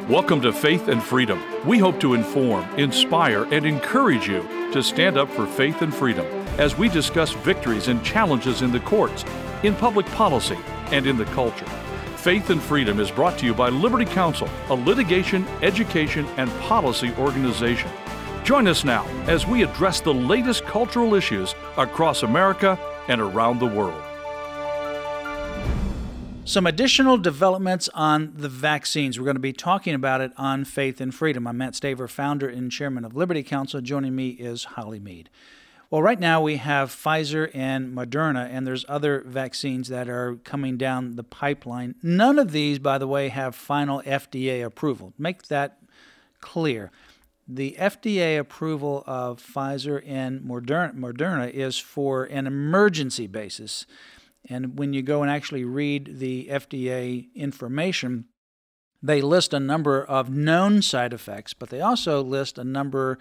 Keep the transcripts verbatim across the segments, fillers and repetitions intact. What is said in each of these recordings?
Welcome to Faith and Freedom. We hope to inform, inspire, and encourage you to stand up for faith and freedom as we discuss victories and challenges in the courts, in public policy, and in the culture. Faith and Freedom is brought to you by Liberty Counsel, a litigation, education, and policy organization. Join us now as we address the latest cultural issues across America and around the world. Some additional developments on the vaccines. We're going to be talking about it on Faith and Freedom. I'm Matt Staver, founder and chairman of Liberty Counsel. Joining me is Holly Mead. Well, right now we have Pfizer and Moderna, and there's other vaccines that are coming down the pipeline. None of these, by the way, have final F D A approval. Make that clear. The F D A approval of Pfizer and Moderna, Moderna is for an emergency basis. And when you go and actually read the F D A information, they list a number of known side effects, but they also list a number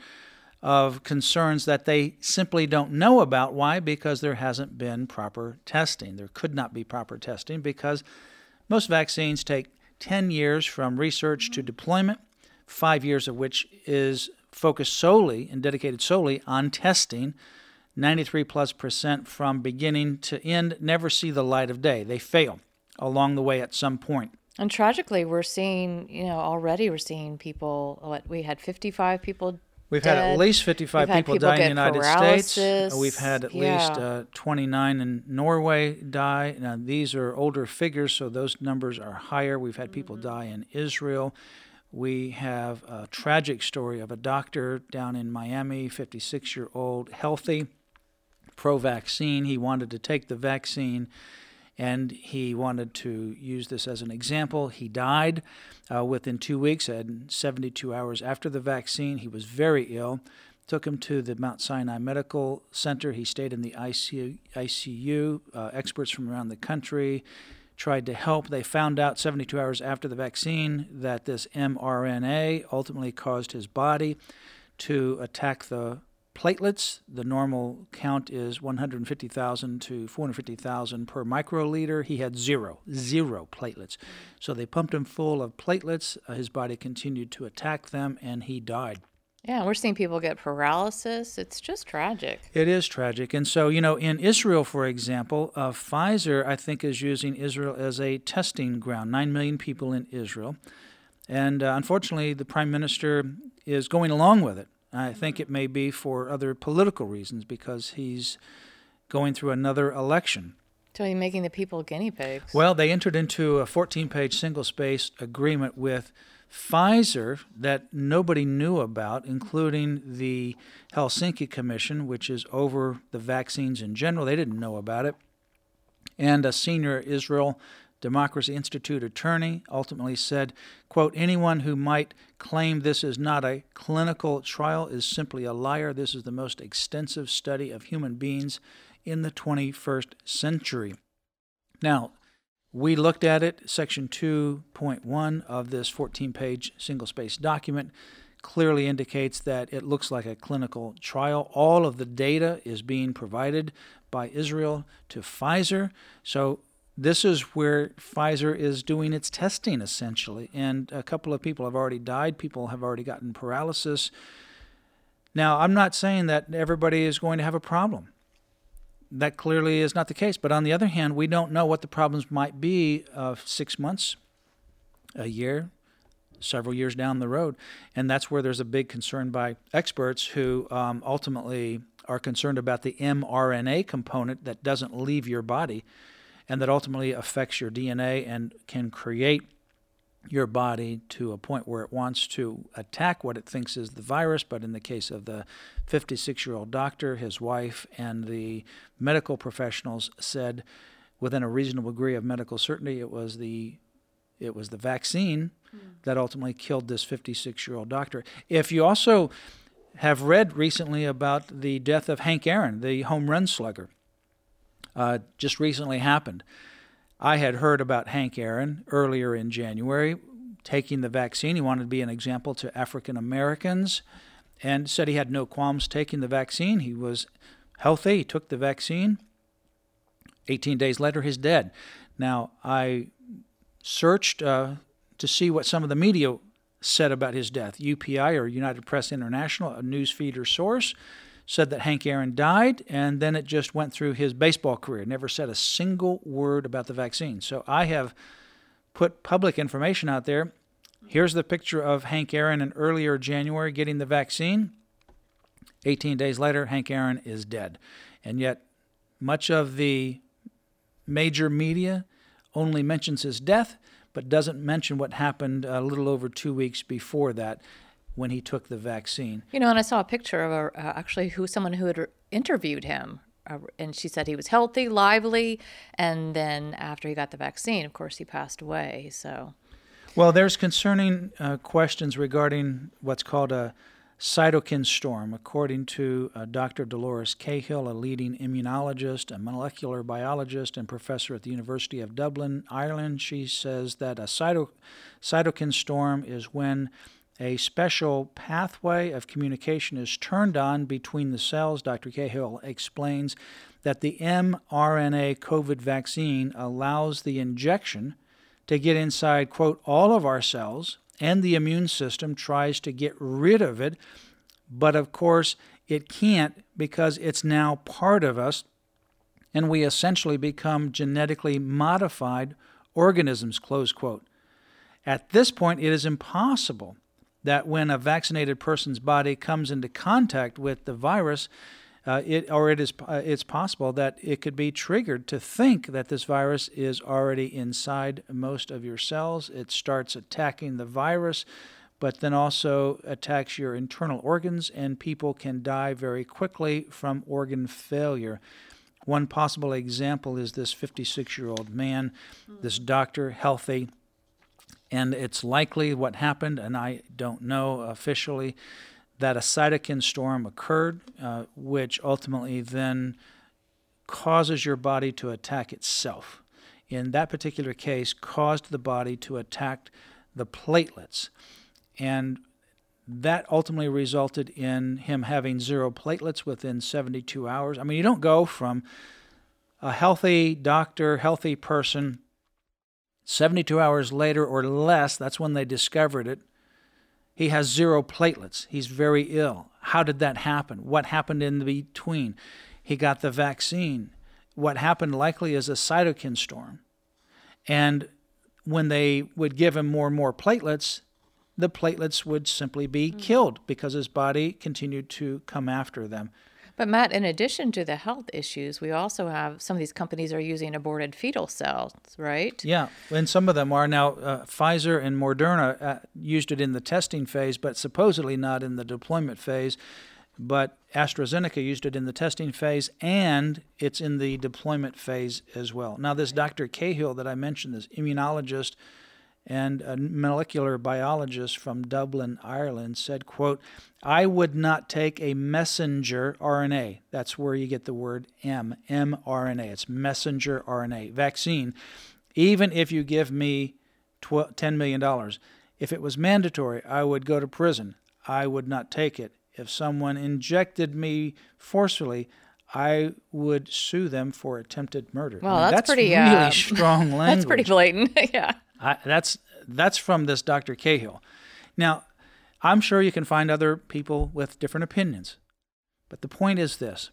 of concerns that they simply don't know about. Why? Because there hasn't been proper testing. There could not be proper testing because most vaccines take ten years from research to deployment, five years of which is focused solely and dedicated solely on testing. ninety-three plus percent from beginning to end never see the light of day. They fail along the way at some point. And tragically, we're seeing, you know, already we're seeing people, what, we had fifty-five people We've dead. had at least fifty-five people, people die in the United paralysis. States. We've had at yeah. least uh, twenty-nine in Norway die. Now, these are older figures, so those numbers are higher. We've had people mm-hmm. die in Israel. We have a tragic story of a doctor down in Miami, fifty-six-year-old, healthy, pro-vaccine. He wanted to take the vaccine, and he wanted to use this as an example. He died uh, within two weeks, and seventy-two hours after the vaccine. He was very ill. Took him to the Mount Sinai Medical Center. He stayed in the I C U. Uh, experts from around the country tried to help. They found out seventy-two hours after the vaccine that this mRNA ultimately caused his body to attack the platelets. The normal count is one hundred fifty thousand to four hundred fifty thousand per microliter. He had zero, zero platelets. So they pumped him full of platelets. Uh, his body continued to attack them, and he died. Yeah, we're seeing people get paralysis. It's just tragic. It is tragic. And so, you know, in Israel, for example, uh, Pfizer, I think, is using Israel as a testing ground. Nine million people in Israel. And uh, unfortunately, the prime minister is going along with it. I think it may be for other political reasons because he's going through another election. So he's making the people guinea pigs. Well, they entered into a fourteen-page single-space agreement with Pfizer that nobody knew about, including the Helsinki Commission, which is over the vaccines in general. They didn't know about it. And a senior Israel Democracy Institute attorney ultimately said, quote, anyone who might claim this is not a clinical trial is simply a liar. This is the most extensive study of human beings in the twenty-first century. Now, we looked at it. Section two point one of this fourteen-page single-space document clearly indicates that it looks like a clinical trial. All of the data is being provided by Israel to Pfizer. So this is where Pfizer is doing its testing, essentially. And a couple of people have already died. People have already gotten paralysis. Now, I'm not saying that everybody is going to have a problem. That clearly is not the case. But on the other hand, we don't know what the problems might be of six months, a year, several years down the road. And that's where there's a big concern by experts who um, ultimately are concerned about the mRNA component that doesn't leave your body and that ultimately affects your D N A and can create your body to a point where it wants to attack what it thinks is the virus. But in the case of the fifty-six-year-old doctor, his wife, and the medical professionals said within a reasonable degree of medical certainty it was the it was the vaccine mm. that ultimately killed this fifty-six-year-old doctor. If you also have read recently about the death of Hank Aaron, the home run slugger, uh, just recently happened. I had heard about Hank Aaron earlier in January taking the vaccine. He wanted to be an example to African Americans and said he had no qualms taking the vaccine. He was healthy. He took the vaccine. eighteen days later, he's dead. Now, I searched uh, to see what some of the media said about his death. U P I, or United Press International, a news feeder source, said that Hank Aaron died, and then it just went through his baseball career. Never said a single word about the vaccine. So I have put public information out there. Here's the picture of Hank Aaron in earlier January getting the vaccine. eighteen days later, Hank Aaron is dead. And yet much of the major media only mentions his death, but doesn't mention what happened a little over two weeks before that when he took the vaccine. You know, and I saw a picture of a, uh, actually who someone who had interviewed him, uh, and she said he was healthy, lively, and then after he got the vaccine, of course, he passed away. So, well, there's concerning uh, questions regarding what's called a cytokine storm. According to uh, Doctor Dolores Cahill, a leading immunologist, a molecular biologist, and professor at the University of Dublin, Ireland, she says that a cyto- cytokine storm is when a special pathway of communication is turned on between the cells. Doctor Cahill explains that the mRNA COVID vaccine allows the injection to get inside, quote, all of our cells, and the immune system tries to get rid of it, but of course it can't because it's now part of us, and we essentially become genetically modified organisms, close quote. At this point, it is impossible that when a vaccinated person's body comes into contact with the virus, uh, it or it is uh, it's possible that it could be triggered to think that this virus is already inside most of your cells. It starts attacking the virus, but then also attacks your internal organs, and people can die very quickly from organ failure. One possible example is this fifty-six-year-old man, mm-hmm. this doctor, healthy, and it's likely what happened, and I don't know officially, that a cytokine storm occurred, uh, which ultimately then causes your body to attack itself. In that particular case, caused the body to attack the platelets. And that ultimately resulted in him having zero platelets within seventy-two hours. I mean, you don't go from a healthy doctor, healthy person, seventy-two hours later or less, that's when they discovered it, he has zero platelets. He's very ill. How did that happen? What happened in between? He got the vaccine. What happened likely is a cytokine storm. And when they would give him more and more platelets, the platelets would simply be mm-hmm. killed because his body continued to come after them. But Matt, in addition to the health issues, we also have some of these companies are using aborted fetal cells, right? Yeah, and some of them are now. Uh, Pfizer and Moderna uh, used it in the testing phase, but supposedly not in the deployment phase. But AstraZeneca used it in the testing phase, and it's in the deployment phase as well. Now, this Doctor Cahill that I mentioned, this immunologist and a molecular biologist from Dublin, Ireland, said, quote, I would not take a messenger R N A. That's where you get the word M, mRNA. It's messenger R N A vaccine, even if you give me ten million dollars. If it was mandatory, I would go to prison. I would not take it. If someone injected me forcefully, I would sue them for attempted murder. Well, I mean, that's, that's pretty really uh, strong language. That's pretty blatant. Yeah. I, that's that's from this Doctor Cahill. Now, I'm sure you can find other people with different opinions, but the point is this.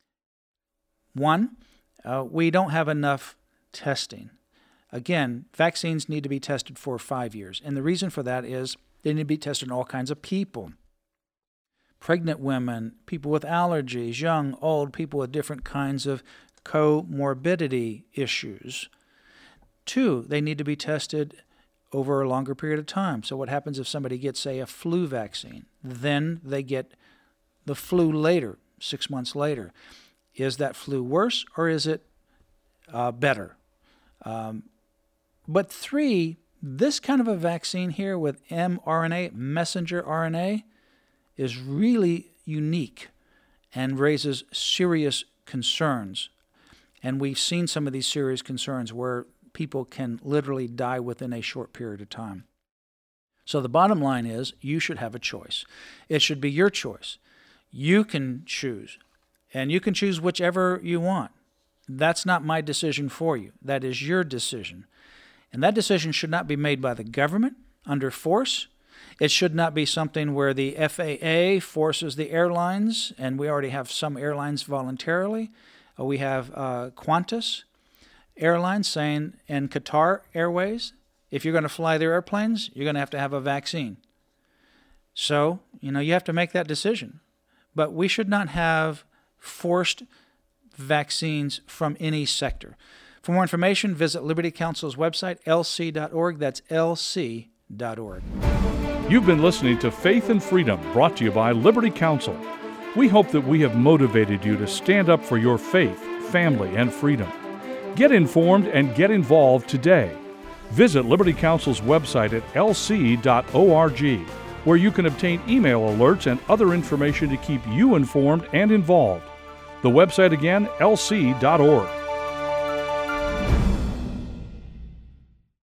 One, uh, we don't have enough testing. Again, vaccines need to be tested for five years, and the reason for that is they need to be tested on all kinds of people. Pregnant women, people with allergies, young, old, people with different kinds of comorbidity issues. Two, they need to be tested over a longer period of time. So what happens if somebody gets, say, a flu vaccine? Then they get the flu later, six months later. Is that flu worse or is it uh, better? Um, but three, this kind of a vaccine here with mRNA, messenger R N A, is really unique and raises serious concerns. And we've seen some of these serious concerns where people can literally die within a short period of time. So the bottom line is you should have a choice. It should be your choice. You can choose, and you can choose whichever you want. That's not my decision for you. That is your decision. And that decision should not be made by the government under force. It should not be something where the F A A forces the airlines, and we already have some airlines voluntarily. Uh, we have uh, Qantas Airlines saying, and Qatar Airways, if you're going to fly their airplanes, you're going to have to have a vaccine. So, you know, you have to make that decision. But we should not have forced vaccines from any sector. For more information, visit Liberty Counsel's website, L C dot org. That's L C dot org. You've been listening to Faith and Freedom, brought to you by Liberty Counsel. We hope that we have motivated you to stand up for your faith, family, and freedom. Get informed and get involved today. Visit Liberty Counsel's website at L C dot org, where you can obtain email alerts and other information to keep you informed and involved. The website again, L C dot org.